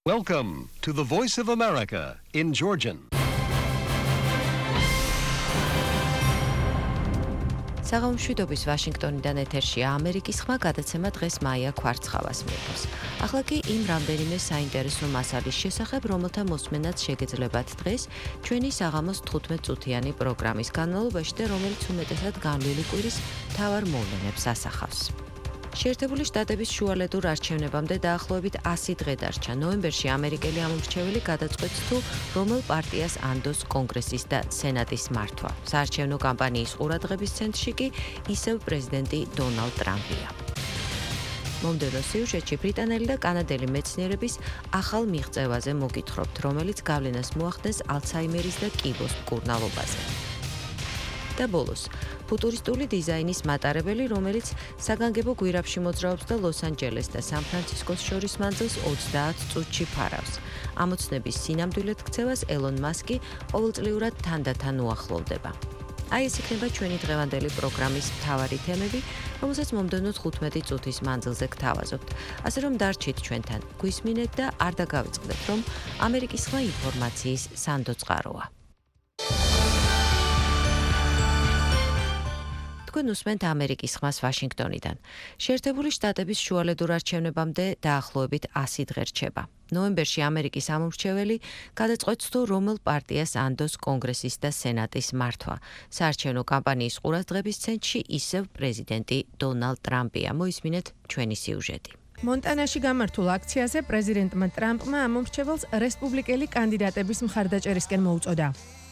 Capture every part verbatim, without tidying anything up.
Welcome to the Voice of America in Georgian. საღამომშვიდობის ვაშინგტონიდან ეთერშია ამერიკის ხმა გადაცემა დღეს მაია ქვარცხავას მიიღოს. ახლა კი იმ რამდენიმე საინტერესო მასალის შესახებ, რომელთა მოსმენაც შეგეძლებათ დღეს ჩვენი საღამოს თხუთმეტ წუთიანი პროგრამის განმავლობაში და რომელიც უმეტესად განვლილი კვირის მთავარ მოვლენებს ასახავს. შეერთებული შტატების შუალედურ არჩევნებამდე დაახლოებით ასი დღე დარჩა. ნოემბერში ამერიკელი ამომრჩეველი გადაწყვეტს თუ რომელ პარტიას ანდოს კონგრესის და სენატის მართვა. საარჩევნო კამპანიის ყურადღების ცენტრში კი ისევ პრეზიდენტი დონალდ ტრამპია. მომდევნო სიუჟეტში ბრიტანელი და კანადელი მეცნიერების ახალ მიღწევაზე მოგითხრობთ, რომელიც გავლენას მოახდენს ალცჰაიმერის და კიბოს მკურნალობაზე. და ბოლოს, ფუტურისტული დიზაინის მატარებელი, რომელიც საგანგებო გვირაბში მოძრაობს და ლოს-ანჯელეს და სან-ფრანცისკოს შორის მანძილს ოცდაათ წუთში ფარავს. ამოცნების სინამდვილედ ქცევას ელონ მასკი ყოველწლიურად თანდათან უახლოვდება. აი ეს იქნება ჩვენი დღევანდელი პროგრამის მთავარი თემები, რომელსაც მომდევნო თხუთმეტი წუთის მანძილზე გთავაზობთ. ასე რომ დარჩით ჩვენთან, გვისმინეთ და არ დაგავიწყდეთ, რომ ამერიკის ხმა ინფორმაციის სანდო წყაროა. თქვენ უსმენთ ამერიკის ხმას ვაშინგტონიდან. შეერთებული შტატების შუალედურ არჩევნებამდე დაახლოებით ასი დღე რჩება. ნოემბერში ამერიკის ამომრჩეველი გადაწყვეტს თუ რომელ პარტიას ანდოს კონგრესის და სენატის მართვა. საარჩევნო კამპანიის ყურადღების ცენტრში ისევ პრეზიდენტი დონალდ ტრამპია. მოისმინეთ ჩვენი სიუჟეტი. მონტანაში გამართულ აქციაზე პრეზიდენტმა ტრამპმა ამომრჩეველს რესპუბლიკელი კანდიდატების მხარდაჭერისკენ მოუწოდა.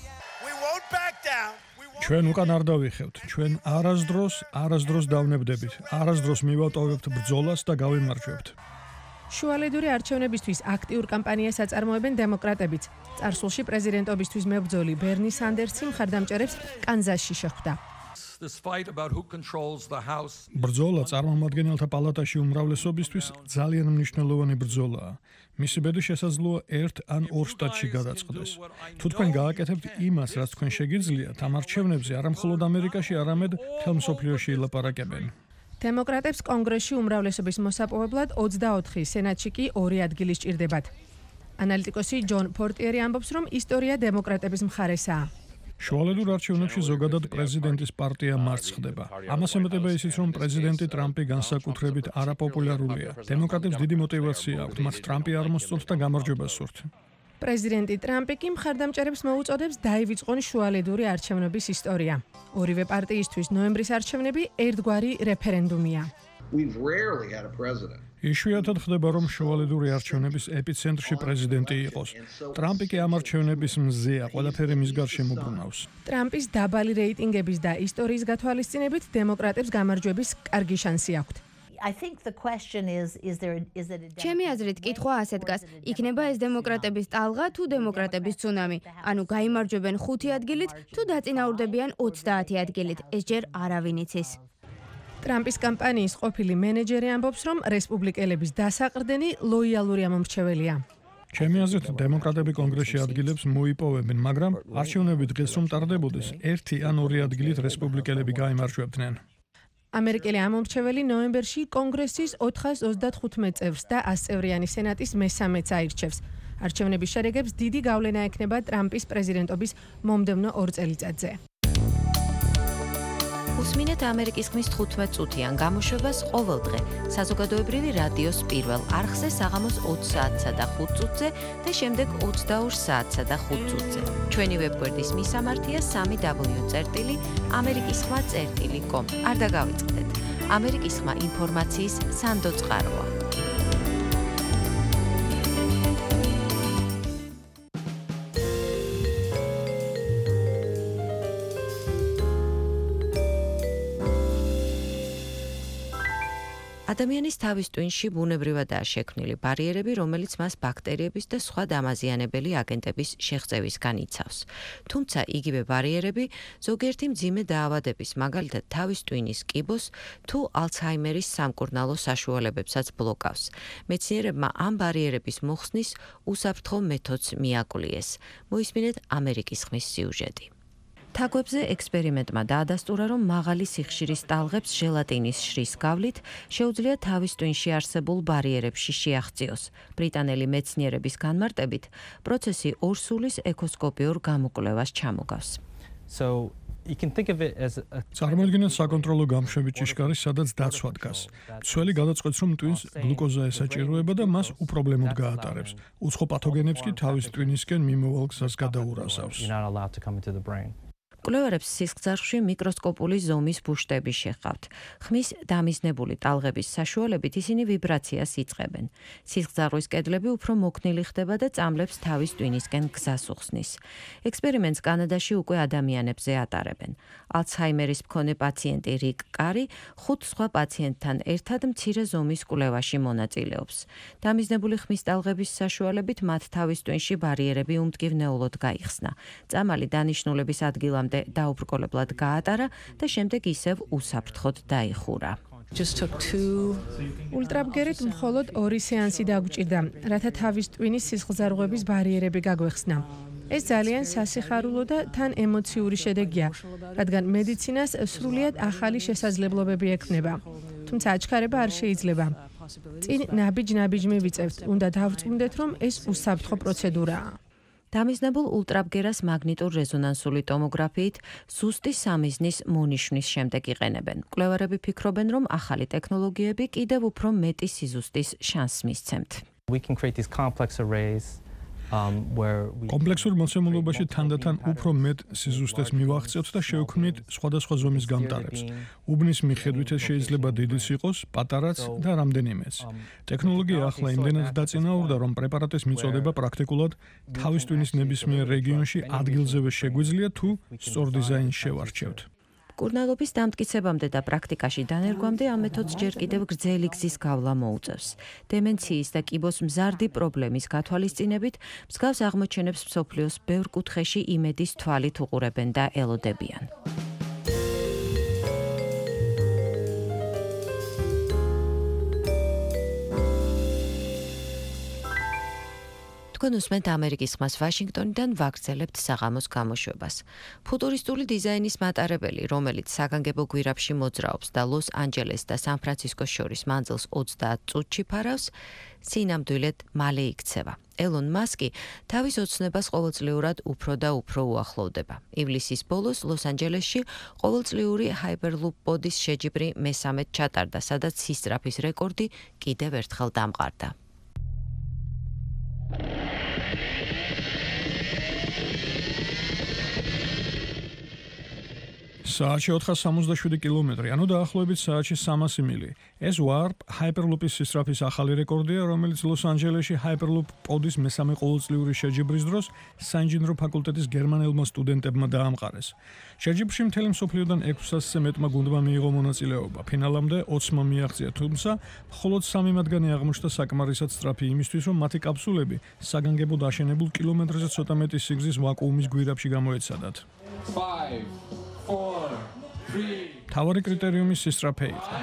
ჩვენ უკან არ დავიხევთ, ჩვენ არასდროს, არასდროს დავნებდებით, არასდროს მივატოვებთ ბრძოლას და გავიმარჯვებთ. შუალედური არჩევნებისთვის აქტიურ კამპანიას აწარმოებენ დემოკრატებიც. წარსულში პრეზიდენტობისთვის მებრძოლი ბერნი სანდერსი მხარდამჭერებს კანზასში შეხვდა. ბრძოლა წარმომადგენელთა პალატაში უმრავლესობისთვის ძალიან მნიშვნელოვანი ბრძოლაა. მისი ბედი შესაძლოა ერთ ან ორ შტატში გადაწყდეს. თუ თქვენ გააკეთებთ იმას, რაც თქვენ შეგიძლიათ, ამ არჩევნებზე არა მხოლოდ ამერიკაში, არამედ მთელ მსოფლიოში ილაპარაკებენ. დემოკრატებს კონგრესში უმრავლესობის მოსაპოვებლად ოცდაოთხი, სენატში კი ორი ადგილი სჭირდებათ. ანალიტიკოსი ჯონ პორტიერი ამბობს, რომ ისტორია დემოკრატების მხარესაა. შუალედურ არჩევნებში ზოგადად პრეზიდენტის პარტია მარცხ ხდება. ამას ემატება ისიც, რომ პრეზიდენტი ტრამპი განსაკუთრებით არაპოპულარულია. დემოკრატებს დიდი мотиваცია აქვთ, მათ ტრამპი არ მოსწონთ და გამარჯვებას სურთ. პრეზიდენტი ტრამპი კი მხარდამჭერებს მოუწოდებს დაივიწყონ შუალედური არჩევნების ისტორია. ორივე პარტიისთვის ნოემბრის არჩევნები ერთგვარი რეფერენდუმია. იშვიათად ხდება, რომ შუალედური არჩევნების ეპიცენტრში პრეზიდენტი იყოს. ტრამპი კი ამ არჩევნების მზეა, ყველაფერი მის გარშემო უბრუნავს. ტრამპის დაბალი რეიტინგების და ისტორიის გათვალისწინებით დემოკრატებს გამარჯვების კარგი შანსი აქვთ. ჩემი აზრით, კითხვა ასე დგას: იქნება ეს დემოკრატების ტალღა თუ დემოკრატების ცუნამი? ანუ გაიმარჯვებენ ხუთი ადგილით თუ დაწინაურდებიან ოცდაათი ადგილით? ეს ჯერ არავინ იცის. ტრამპის კამპანიის ყოფილი მენეჯერი ამბობს, რომ რესპუბლიკელების დასაყრდენი ლოიალური ამომრჩეველია. ჩემი აზრით, დემოკრატები კონგრესში ადგილებს მოიპოვებენ, მაგრამ არჩევნები დღეს რომ ტარდებოდეს, ერთი ან ორი ადგილით რესპუბლიკელები გაიმარჯვებდნენ. ამერიკელი ამომრჩეველი ნოემბერში კონგრესის ოთხას ოცდათხუთმეტ წევრს და ასწევრიანი სენატის მესამეც აირჩევს. არჩევნების შედეგებს დიდი გავლენა ექნება ტრამპის პრეზიდენტობის მომდევნო ორ წელიწადზე. უსმინეთ ამერიკის ხმის თხუთმეტ წუთიან გამოშვებას ყოველდღე საზოგადოებრივი რადიოს პირველ არხზე საღამოს ოცი საათსა და ხუთ წუთზე და შემდეგ ოცდაორ საათსა და ხუთ წუთზე. ჩვენი ვებგვერდის მისამართია სამი დაბლიუ წერტილი ამერიკის ხმა წერტილი კომ. არ დაგავიწყდეთ. ამერიკის ხმა ინფორმაციის სანდო წყაროა. ადამიანის თავის ტვინში ბუნებრივადაა შექმნილი ბარიერები, რომელიც მას ბაქტერიების და სხვა დამაზიანებელი აგენტების შეღწევისგან იცავს. თუმცა იგივე ბარიერები ზოგიერთი მძიმე დაავადების, მაგალითად თავის ტვინის კიბოს თუ ალცჰაიმერის სამკურნალო საშუალებებსაც ბლოკავს. მეცნიერებმა ამ ბარიერების მოხსნის უსაფრთხო მეთოდს მიაკლიეს. მოისმინეთ ამერიკის ხმის სიუჟეტი. თაგვებზე ექსპერიმენტმა დაადასტურა, რომ მაღალი სიხშირის ტალღებს ჟელატინის შრის გავლით შეუძლია თავის ტვინში არსებულ ბარიერებში შეაღწიოს. ბრიტანელი მეცნიერების განმარტებით, პროცესი ორსულის ეკოსკოპიურ გამოკვლევას ჩამოგავს. So you can think of it as a წარმოიდგინეთ საკონტროლო გამშვები ჭიშკარი, სადაც დაცვა დგას. მცველი გადაწყვეტს, რომ ტვინს გლუკოზა ესაჭიროება და მას უპრობლემოდ გაატარებს. უცხო პათოგენებს კი თავის ტვინისკენ მიმოვალ გზას გადაურაზავს. you're not allowed to come into the brain. კვლევარებს სისხლძარღვში მიკროსკოპული ზომის ბუშტები შეჰყავთ. ხმის დამიზნებული ტალღების საშუალებით ისინი ვიბრაციას იწყებენ. სისხლძარღვის კედლები უფრო მოქნილი ხდება და წამლებს თავის ტვინისკენ გზას უხსნის. ექსპერიმენტს კანადაში უკვე ადამიანებზე ატარებენ. ალცჰაიმერის მქონე პაციენტი რიკ კარი ხუთ სხვა პაციენტთან ერთად მცირე ზომის კვლევაში მონაწილეობს. დამიზნებული ხმის ტალღების საშუალებით მათ თავის ტვინში ბარიერები უმტკივნეულოდ გაიხსნა. წამალი დანიშნულების ადგილამდე დაუბრკოლებლად გაატარა და შემდეგ ისევ უსაფრთხოდ დაიხურა. ულტრაბგერით მხოლოდ ორი სეანსი დაგვჭირდა, რათა თავის ტვინის სისხლძარღვების ბარიერები გაგვეხსნა. ეს ძალიან სასიხარულო და თან ემოციური შედეგია, რადგან მედიცინას სრულიად ახალი შესაძლებლობები ექმნება. თუმცა აჩქარება არ შეიძლება. წინ ნაბიჯ-ნაბიჯ მივიწევთ, უნდა დავწუნდეთ, რომ ეს უსაფრთხო პროცედურაა. დამიზნებულ ულტრაბგერას მაგნიტურ რეზონანსული ტომოგრაფიით ზუსტი სამიზნის მონიშნის შემდეგ იყენებენ. კვლევარები ფიქრობენ, რომ ახალი ტექნოლოგიები კიდევ უფრო მეტი სიზუსტის შანსს მისცემთ. We can create these complex arrays um where we კომპლექსურ მოცემულობაში თანდათან უფრო მეტ სიზუსტეს მივახცევთ და შევქმნით სხვადასხვა ზომის გამტარებს. უბნის მიხედვით ეს შეიძლება დიდიც იყოს, პატარაც და რამდენიმეც. ტექნოლოგია ახლა იმდენად დაწინაურდა, რომ პრეპარატის მიწოდება პრაქტიკულად თავის ტვინის ნებისმიერ რეგიონში ადგილზევე შეგვიძლია თუ სწორ დიზაინს შევარჩევთ. კურნალობის დამტკიცებამდე და პრაქტიკაში დანერგვამდე ამ მეთოდს ჯერ კიდევ გრძელი გზის გავლა მოუწევს. დემენციის და კიბოს მზარდი პრობლემის გათვალისწინებით მსგავს აღმოჩენებს მსოფლიოს ბევრ კუთხეში იმედის თვალით უყურებენ და ელოდებიან. თქვენ უსმენთ ამერიკის ხმას ვაშინგტონიდან ვაგრძელებთ საღამოს გამოშვებას. ფუტურისტული დიზაინის მატარებელი, რომელიც საგანგებო გვირაბში მოძრაობს და ლოს-ანჯელეს და სან-ფრანცისკოს შორის მანძილს ოცდაათ წუთში ფარავს, სინამდვილედ მალე იქცევა. ელონ მასკი თავის ოცნებას ყოველწლიურად უფრო და უფრო უახლოვდება. ივლისის ბოლოს ლოს-ანჯელესში ყოველწლიური ჰაიპერლუპ პოდის შეჯიბრი მესამედ ჩატარდა, სადაც სისწრაფის რეკორდი კიდევ ერთხელ დამყარდა. საათში ოთხას სამოცდაშვიდი კილომეტრი, ანუ დაახლოებით საათში სამასი მილი. ეს ვარპ ჰაიპერლუპის სისწრაფის ახალი რეკორდია, რომელიც ლოს-ანჯელესში ჰაიპერლუპ პოდის მესამე ყოველწლიური შეჯიბრის დროს საინჟინრო ფაკულტეტის გერმანელმა სტუდენტებმა დაამყარეს. შეჯიბრში მთელი მსოფლიოდან ექვსასზე მეტმა გუნდმა მიიღო მონაწილეობა. ფინალამდე ოცმა მიაღწია, თუმცა მხოლოდ სამი მათგანი აღმოჩნდა საკმარისად სწრაფი იმისთვის, რომ მათი კაფსულები საგანგებოდ აშენებულ კილომეტრზე ცოტა მეტი სიგრძის ვაკუუმის გვირაბში გამოეცადათ. თავარი კრიტერიუმი სისწრაფე იყო.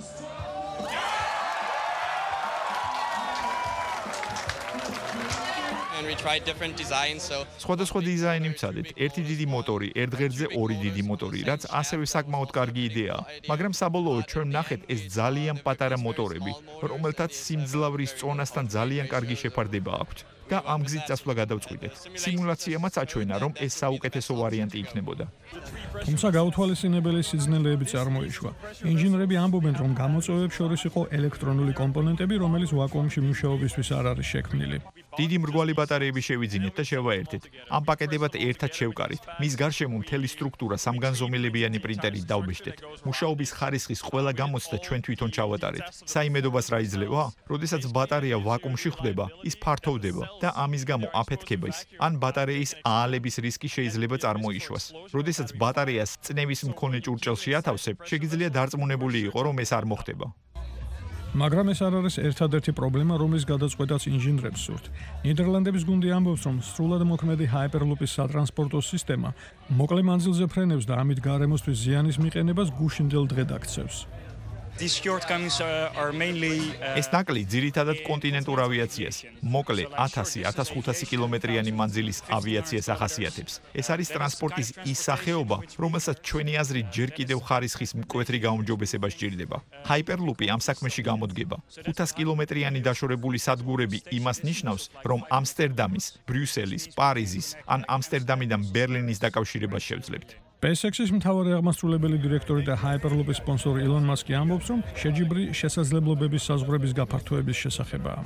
სხვადასხვა დიზაინი ვცადეთ. ერთი დიდი მოტორი, ერთ ღერძზე ორი დიდი მოტორი, რაც ასევე საკმაოდ კარგი იდეაა. მაგრამ საბოლოოდ ჩვენ ვნახეთ ეს ძალიან პატარა მოტორები, რომელთაც სიმძლავრის წონასთან ძალიან კარგი შეფარდება აქვთ. და ამ გზით წასვლა გადავწყვიტეთ. სიმულაციამაც აჩვენა, რომ ეს საუკეთესო ვარიანტი იქნებოდა. თუმცა გაუთვალისწინებელი სიძნელეები წარმოიშვა. ინჟინრები ამბობენ, რომ გამოწვევებს შორის იყო ელექტრონული კომპონენტები, რომელიც ვაკუუმში მუშაობისთვის არ არის შექმნილი. დიდი მრგვალი ბატარეები შევიძინეთ და შევაერთეთ. ამ პაკეტებად ერთად შევკარით. მის გარშემო მთელი სტრუქტურა სამგანზომილებიანი პრინტერით დავბეჭდეთ. მუშაობის ხარისხის ყველა გამოცდა ჩვენ თვითონ ჩავატარეთ. საიმედობას რა იძლევა? როდესაც ბატარეა ვაკუუმში ხვდება, ის ფართოვდება და ამის გამო აფეთქების ან ბატარეის აალების რისკი შეიძლება წარმოიშვას. როდესაც ბატარეას წნევის მქონე ჭურჭელში ათავსებ, შეგიძლია დარწმუნებული იყო, რომ ეს არ მოხდება. მაგრამ ეს არ არის ერთადერთი პრობლემა, რომლის გადაწყვეტაც ინჟინრებს სურთ. ნიდერლანდების გუნდი ამბობს, რომ სრულად მოქმედი ჰაიპერლუპის სატრანსპორტო სისტემა მოკლე მანძილზე ფრენებს და ამით გარემოსთვის ზიანის მიყენებას გუშინდელ დღედ აქცევს. These shortcomings are, are mainly ეს ნაკლი ძირითადად კონტინენტურ ავიაციას, მოკლე ათასი ათას ხუთასი კილომეტრიანი მანძილის ავიაციას ახასიათებს. ეს არის ტრანსპორტის ის სახეობა, რომელსაც ჩვენი აზრით ჯერ კიდევ ხარისხის მკვეთრი გაუმჯობესება სჭირდება. ჰაიპერლუპი ამ საქმეში გამოდგება. ხუთას კილომეტრიანი დაშორებული სადგურები იმას ნიშნავს, რომ ამსტერდამის, ბრიუსელის, პარიზის ან ამსტერდამიდან ბერლინის დაკავშირებას შევძლებთ. SpaceX-ის მთავარი აღმასრულებელი დირექტორი და Hyperloop-ის სპონსორი ილონ მასკი ამბობს, რომ შეჯიბრი შესაძლებლობების საზღვრების გაფართოების შესახებაა.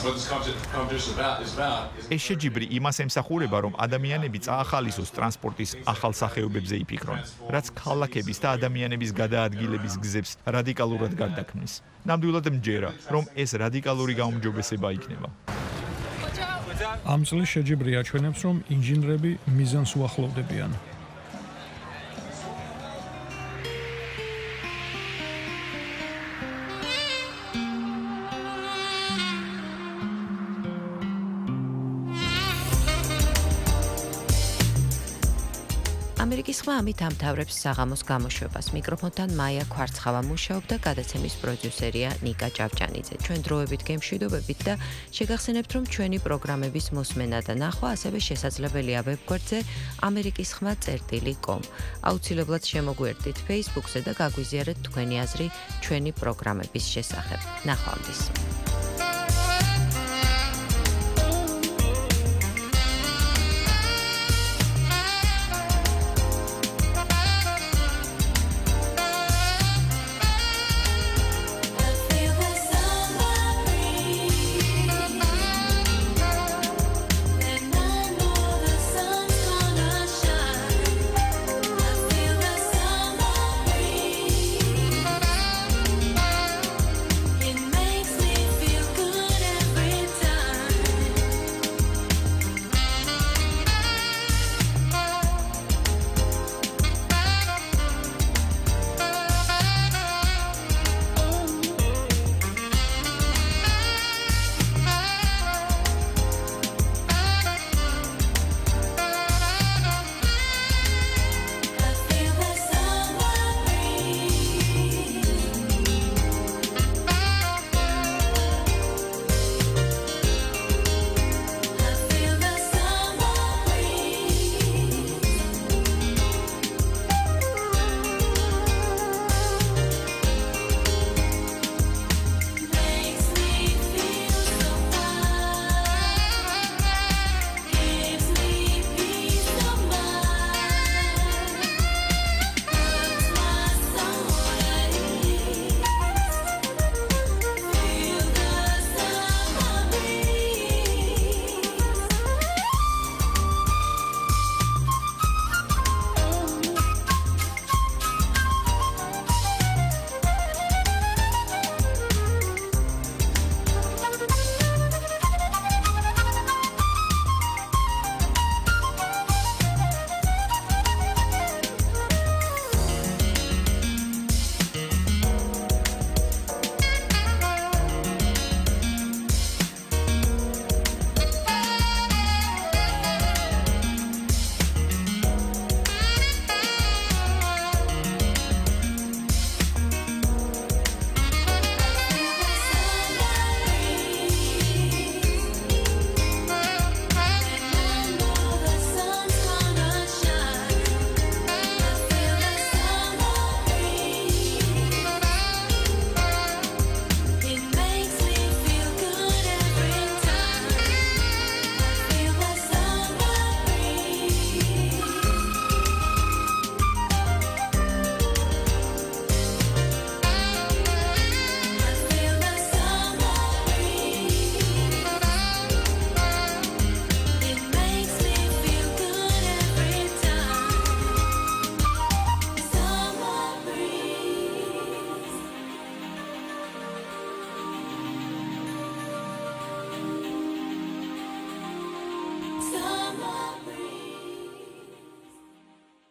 ეს შეჯიბრი იმას ემსახურება, რომ ადამიანები წაახალისოს ტრანსპორტის ახალ სახეობებზე იფიქრონ, რაც ქალაქების და ადამიანების გადაადგილების გზებს რადიკალურად გარდაქმნის. ნამდვილად მჯერა, რომ ეს რადიკალური გაუმჯობესება იქნება. ამ წლის შეჯიბრი აჩვენებს, რომ ინჟინრები მიზანს უახლოვდებიან. ამერიკის ხმა ამით ამთავრებს საღამოს გამოშვებას. მიკროფონთან მაია ქვარცხავა მუშაობდა, გადაცემის პროდიუსერია ნიკა ჭავჭანიძე. ჩვენ დროებით გემშვიდობებით და შეგახსენებთ, რომ ჩვენი პროგრამების მოსმენა და ნახვა ასევე შესაძლებელია ვებგვერდზე ამერიკის ხმა წერტილი კომ. აუცილებლად შემოგვიერთდით Facebook-ზე და გაგვიზიარეთ თქვენი აზრი ჩვენი პროგრამების შესახებ. ნახვამდის.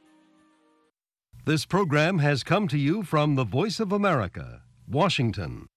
This program has come to you from the Voice of America, Washington.